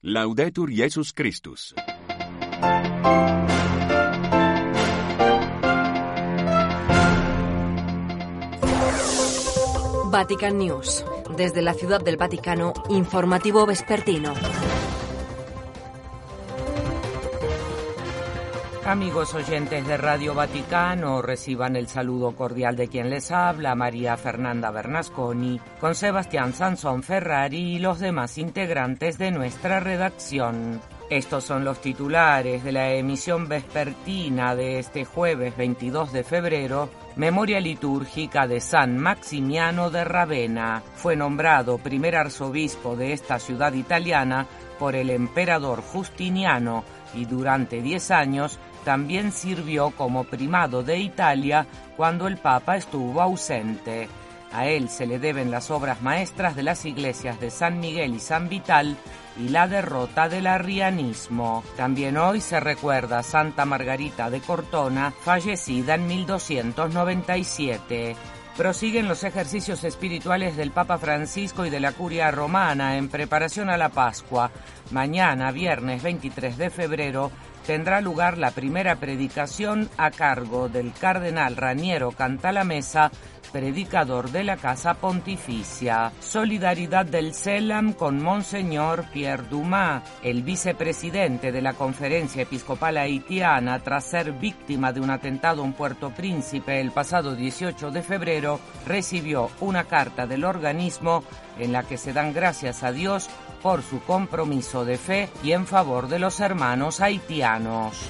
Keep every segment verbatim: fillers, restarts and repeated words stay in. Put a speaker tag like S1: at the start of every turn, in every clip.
S1: Laudetur Jesus Christus.
S2: Vatican News. Desde la Ciudad del Vaticano, informativo vespertino.
S3: Amigos oyentes de Radio Vaticano, reciban el saludo cordial de quien les habla, María Fernanda Bernasconi, con Sebastián Sansón Ferrari y los demás integrantes de nuestra redacción. Estos son los titulares de la emisión vespertina de este jueves veintidós de febrero, memoria litúrgica de San Maximiano de Ravenna. Fue nombrado primer arzobispo de esta ciudad italiana por el emperador Justiniano y durante diez años también sirvió como primado de Italia cuando el Papa estuvo ausente. A él se le deben las obras maestras de las iglesias de San Miguel y San Vital y la derrota del arrianismo. También hoy se recuerda a Santa Margarita de Cortona, fallecida en mil doscientos noventa y siete. Prosiguen los ejercicios espirituales del Papa Francisco y de la Curia Romana en preparación a la Pascua. Mañana, viernes veintitrés de febrero, tendrá lugar la primera predicación a cargo del cardenal Raniero Cantalamessa, predicador de la Casa Pontificia. Solidaridad del CELAM con Monseñor Pierre Dumas, el vicepresidente de la Conferencia Episcopal Haitiana, tras ser víctima de un atentado en Puerto Príncipe el pasado dieciocho de febrero, recibió una carta del organismo en la que se dan gracias a Dios por su compromiso de fe y en favor de los hermanos haitianos.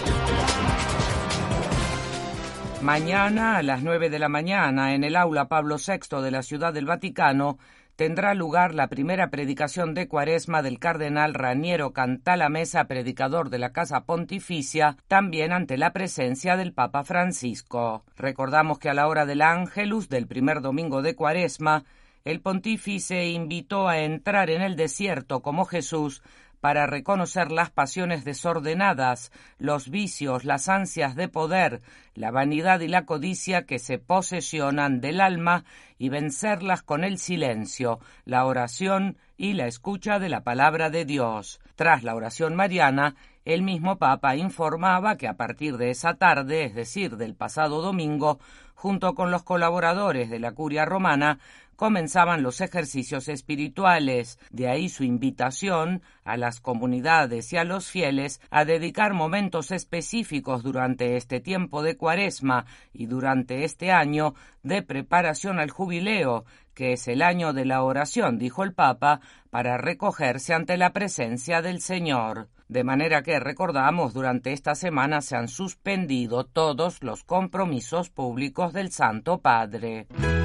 S3: Mañana a las nueve de la mañana, en el aula Pablo sexto de la Ciudad del Vaticano, tendrá lugar la primera predicación de Cuaresma del cardenal Raniero Cantalamessa, predicador de la Casa Pontificia, también ante la presencia del Papa Francisco. Recordamos que a la hora del Ángelus del primer domingo de Cuaresma, el pontífice invitó a entrar en el desierto como Jesús para reconocer las pasiones desordenadas, los vicios, las ansias de poder, la vanidad y la codicia que se posesionan del alma y vencerlas con el silencio, la oración y la escucha de la palabra de Dios. Tras la oración mariana, el mismo Papa informaba que a partir de esa tarde, es decir, del pasado domingo, junto con los colaboradores de la Curia Romana, comenzaban los ejercicios espirituales. De ahí su invitación a las comunidades y a los fieles a dedicar momentos específicos durante este tiempo de Cuaresma y durante este año de preparación al jubileo, que es el año de la oración, dijo el Papa, para recogerse ante la presencia del Señor. De manera que, recordamos, durante esta semana se han suspendido todos los compromisos públicos del Santo Padre.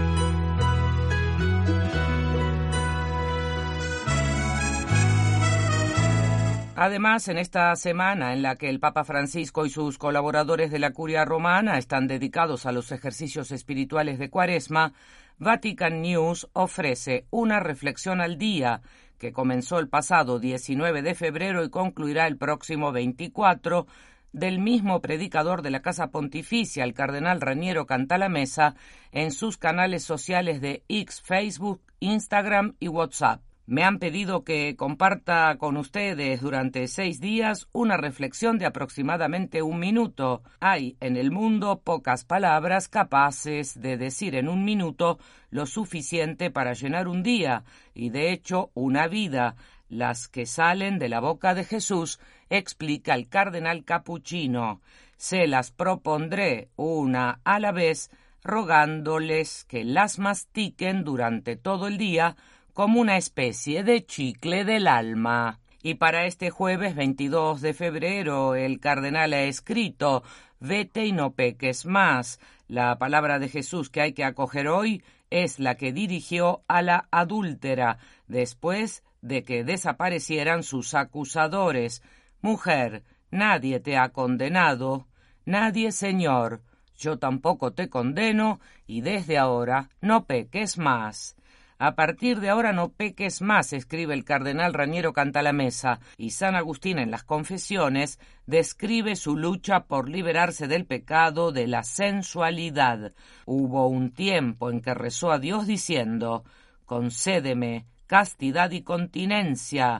S3: Además, en esta semana en la que el Papa Francisco y sus colaboradores de la Curia Romana están dedicados a los ejercicios espirituales de Cuaresma, Vatican News ofrece una reflexión al día que comenzó el pasado diecinueve de febrero y concluirá el próximo veinticuatro, del mismo predicador de la Casa Pontificia, el cardenal Raniero Cantalamessa, en sus canales sociales de X, Facebook, Instagram y WhatsApp. Me han pedido que comparta con ustedes durante seis días una reflexión de aproximadamente un minuto. Hay en el mundo pocas palabras capaces de decir en un minuto lo suficiente para llenar un día y, de hecho, una vida. Las que salen de la boca de Jesús, explica el cardenal Capuchino. Se las propondré una a la vez, rogándoles que las mastiquen durante todo el día como una especie de chicle del alma. Y para este jueves veintidós de febrero el cardenal ha escrito: vete y no peques más. La palabra de Jesús que hay que acoger hoy es la que dirigió a la adúltera después de que desaparecieran sus acusadores. Mujer, nadie te ha condenado. Nadie, Señor. Yo tampoco te condeno y desde ahora no peques más. A partir de ahora no peques más, escribe el cardenal Raniero Cantalamessa, y San Agustín en las Confesiones describe su lucha por liberarse del pecado de la sensualidad. Hubo un tiempo en que rezó a Dios diciendo: concédeme castidad y continencia,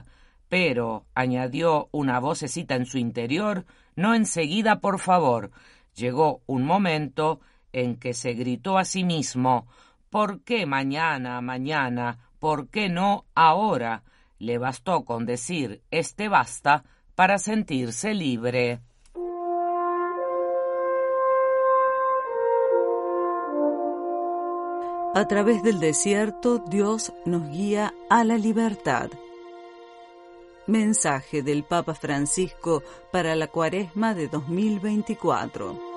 S3: Pero, añadió una vocecita en su interior, no enseguida, por favor. Llegó un momento en que se gritó a sí mismo: ¿por qué mañana, mañana? ¿Por qué no ahora? Le bastó con decir este basta para sentirse libre.
S4: A través del desierto, Dios nos guía a la libertad. Mensaje del Papa Francisco para la Cuaresma de dos mil veinticuatro.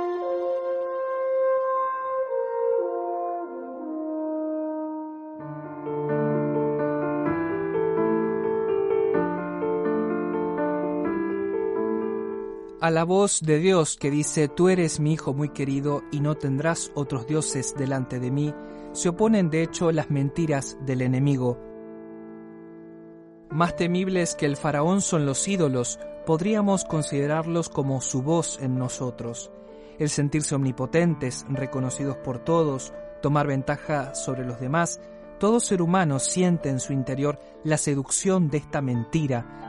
S5: A la voz de Dios que dice: tú eres mi hijo muy querido y no tendrás otros dioses delante de mí, se oponen de hecho las mentiras del enemigo. Más temibles que el faraón son los ídolos, podríamos considerarlos como su voz en nosotros. El sentirse omnipotentes, reconocidos por todos, tomar ventaja sobre los demás, todo ser humano siente en su interior la seducción de esta mentira.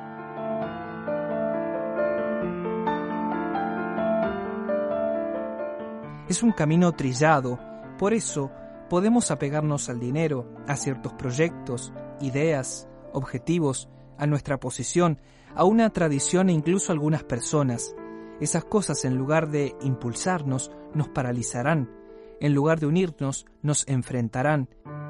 S5: Es un camino trillado, por eso podemos apegarnos al dinero, a ciertos proyectos, ideas, objetivos, a nuestra posición, a una tradición e incluso a algunas personas. Esas cosas, en lugar de impulsarnos, nos paralizarán. En lugar de unirnos, nos enfrentarán.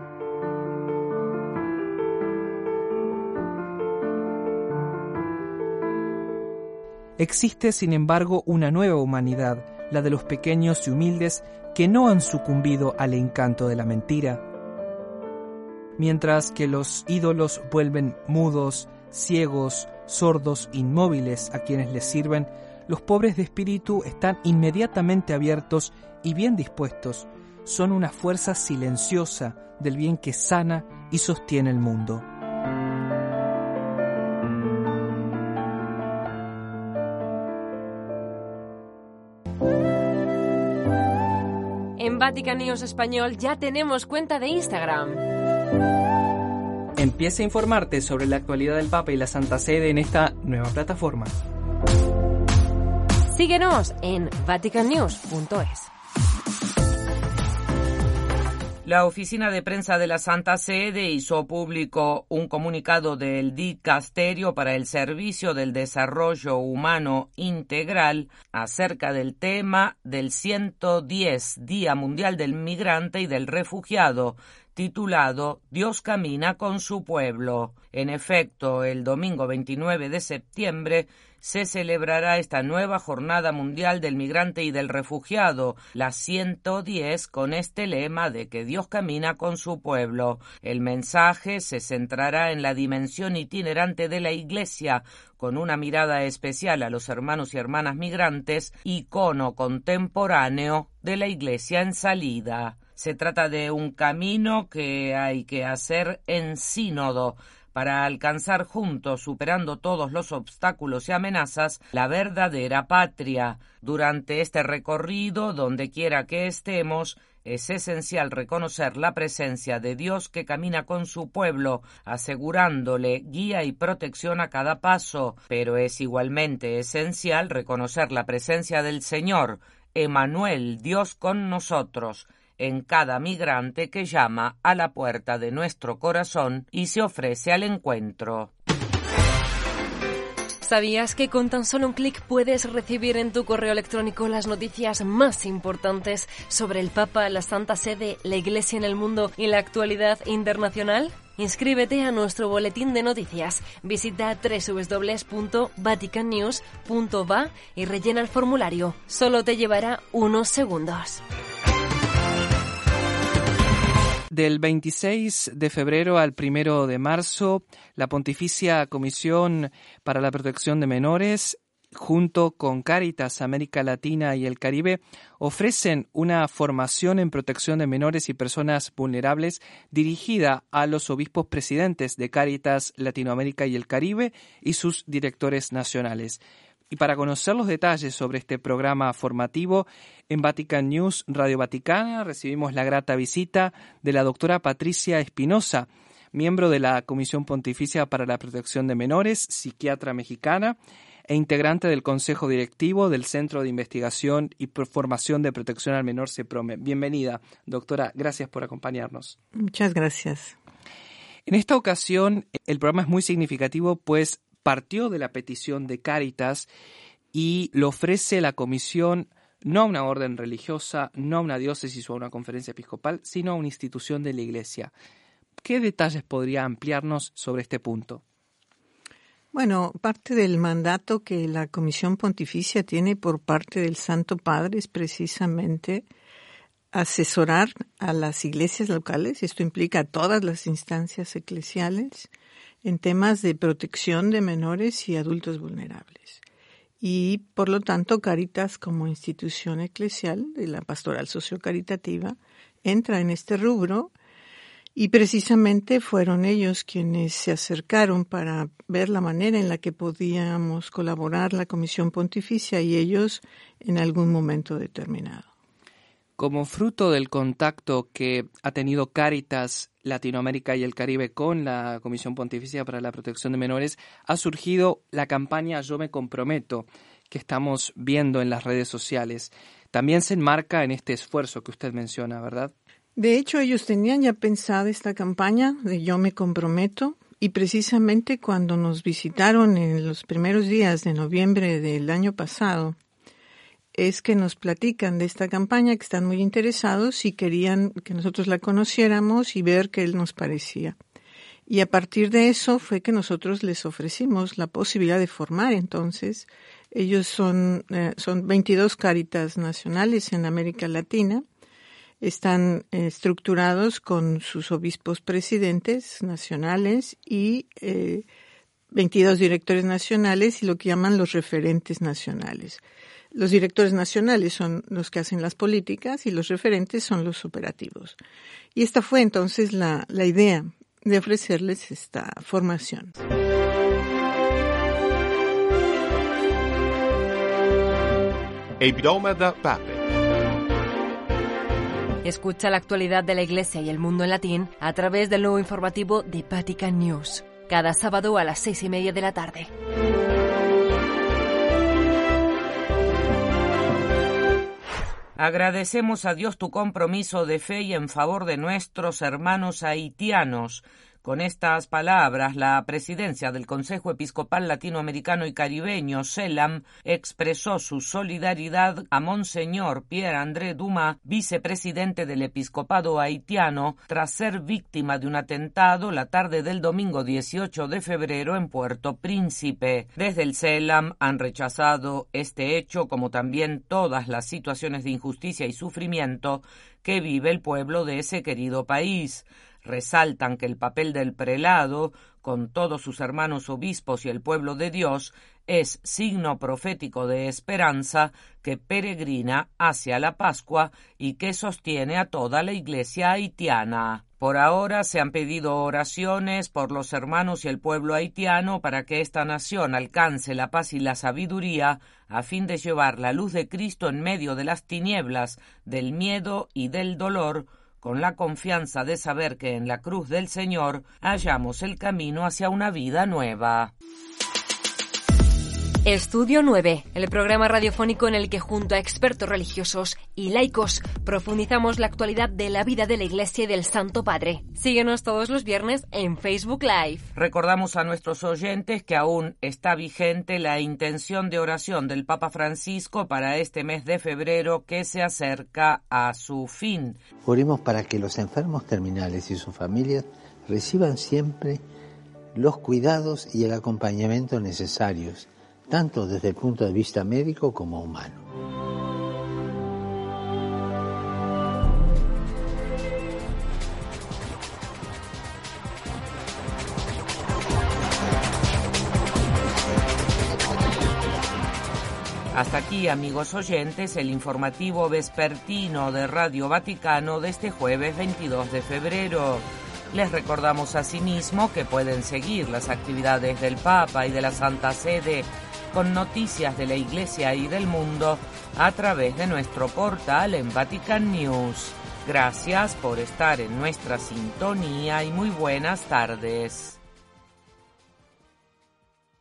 S5: Existe, sin embargo, una nueva humanidad, la de los pequeños y humildes que no han sucumbido al encanto de la mentira. Mientras que los ídolos vuelven mudos, ciegos, sordos, inmóviles a quienes les sirven, los pobres de espíritu están inmediatamente abiertos y bien dispuestos. Son una fuerza silenciosa del bien que sana y sostiene el mundo.
S2: En Vatican News Español ya tenemos cuenta de Instagram.
S5: Empieza a informarte sobre la actualidad del Papa y la Santa Sede en esta nueva plataforma.
S2: Síguenos en vatican news punto es.
S3: La oficina de prensa de la Santa Sede hizo público un comunicado del Dicasterio para el Servicio del Desarrollo Humano Integral acerca del tema del ciento diez Día Mundial del Migrante y del Refugiado, titulado Dios camina con su pueblo. En efecto, el domingo veintinueve de septiembre se celebrará esta nueva Jornada Mundial del Migrante y del Refugiado, la ciento diez, con este lema de que Dios camina con su pueblo. El mensaje se centrará en la dimensión itinerante de la Iglesia, con una mirada especial a los hermanos y hermanas migrantes, icono contemporáneo de la Iglesia en salida. Se trata de un camino que hay que hacer en sínodo, para alcanzar juntos, superando todos los obstáculos y amenazas, la verdadera patria. Durante este recorrido, donde quiera que estemos, es esencial reconocer la presencia de Dios que camina con su pueblo, asegurándole guía y protección a cada paso, pero es igualmente esencial reconocer la presencia del Señor, Emmanuel, Dios con nosotros, en cada migrante que llama a la puerta de nuestro corazón y se ofrece al encuentro.
S2: ¿Sabías que con tan solo un clic puedes recibir en tu correo electrónico las noticias más importantes sobre el Papa, la Santa Sede, la Iglesia en el mundo y la actualidad internacional? Inscríbete a nuestro boletín de noticias. Visita doble u doble u doble u punto vatican news punto va y rellena el formulario. Solo te llevará unos segundos.
S5: Del veintiséis de febrero al primero de marzo, la Pontificia Comisión para la Protección de Menores, junto con Cáritas América Latina y el Caribe, ofrecen una formación en protección de menores y personas vulnerables dirigida a los obispos presidentes de Cáritas Latinoamérica y el Caribe y sus directores nacionales. Y para conocer los detalles sobre este programa formativo, en Vatican News Radio Vaticana recibimos la grata visita de la doctora Patricia Espinosa, miembro de la Comisión Pontificia para la Protección de Menores, psiquiatra mexicana e integrante del Consejo Directivo del Centro de Investigación y Formación de Protección al Menor, CEPROME. Bienvenida, doctora. Gracias por acompañarnos.
S6: Muchas gracias.
S5: En esta ocasión, el programa es muy significativo, pues partió de la petición de Cáritas y lo ofrece la Comisión no a una orden religiosa, no a una diócesis o a una conferencia episcopal, sino a una institución de la Iglesia. ¿Qué detalles podría ampliarnos sobre este punto?
S6: Bueno, parte del mandato que la Comisión Pontificia tiene por parte del Santo Padre es precisamente asesorar a las iglesias locales, esto implica a todas las instancias eclesiales, en temas de protección de menores y adultos vulnerables. Y, por lo tanto, Cáritas, como institución eclesial de la pastoral sociocaritativa, entra en este rubro. Y precisamente fueron ellos quienes se acercaron para ver la manera en la que podíamos colaborar la Comisión Pontificia y ellos en algún momento determinado.
S5: Como fruto del contacto que ha tenido Cáritas Latinoamérica y el Caribe con la Comisión Pontificia para la Protección de Menores, ha surgido la campaña Yo me comprometo, que estamos viendo en las redes sociales. También se enmarca en este esfuerzo que usted menciona, ¿verdad?
S6: De hecho, ellos tenían ya pensada esta campaña de Yo me comprometo y precisamente cuando nos visitaron en los primeros días de noviembre del año pasado, es que nos platican de esta campaña, que están muy interesados y querían que nosotros la conociéramos y ver qué nos parecía. Y a partir de eso fue que nosotros les ofrecimos la posibilidad de formar entonces. Ellos son, eh, son veintidós Cáritas nacionales en América Latina. Están eh, estructurados con sus obispos presidentes nacionales y eh, veintidós directores nacionales y lo que llaman los referentes nacionales. Los directores nacionales son los que hacen las políticas y los referentes son los operativos. Y esta fue entonces la, la idea de ofrecerles esta formación.
S1: Epidoma da Pape.
S2: Escucha la actualidad de la Iglesia y el mundo en latín a través del nuevo informativo de Vatican News, cada sábado a las seis y media de la tarde.
S3: Agradecemos a Dios tu compromiso de fe y en favor de nuestros hermanos haitianos. Con estas palabras, la presidencia del Consejo Episcopal Latinoamericano y Caribeño, CELAM, expresó su solidaridad a Monseñor Pierre-André Dumas, vicepresidente del Episcopado haitiano, tras ser víctima de un atentado la tarde del domingo dieciocho de febrero en Puerto Príncipe. Desde el CELAM han rechazado este hecho, como también todas las situaciones de injusticia y sufrimiento que vive el pueblo de ese querido país. Resaltan que el papel del prelado, con todos sus hermanos obispos y el pueblo de Dios, es signo profético de esperanza que peregrina hacia la Pascua y que sostiene a toda la Iglesia haitiana. Por ahora se han pedido oraciones por los hermanos y el pueblo haitiano para que esta nación alcance la paz y la sabiduría a fin de llevar la luz de Cristo en medio de las tinieblas, del miedo y del dolor, con la confianza de saber que en la cruz del Señor hallamos el camino hacia una vida nueva.
S2: Estudio nueve, el programa radiofónico en el que junto a expertos religiosos y laicos profundizamos la actualidad de la vida de la Iglesia y del Santo Padre. Síguenos todos los viernes en Facebook Live.
S3: Recordamos a nuestros oyentes que aún está vigente la intención de oración del Papa Francisco para este mes de febrero que se acerca a su fin.
S7: Oremos para que los enfermos terminales y sus familias reciban siempre los cuidados y el acompañamiento necesarios, tanto desde el punto de vista médico como humano.
S3: Hasta aquí, amigos oyentes, el informativo vespertino de Radio Vaticano de este jueves veintidós de febrero. Les recordamos asimismo que pueden seguir las actividades del Papa y de la Santa Sede con noticias de la Iglesia y del mundo a través de nuestro portal en Vatican News. Gracias por estar en nuestra sintonía y muy buenas tardes.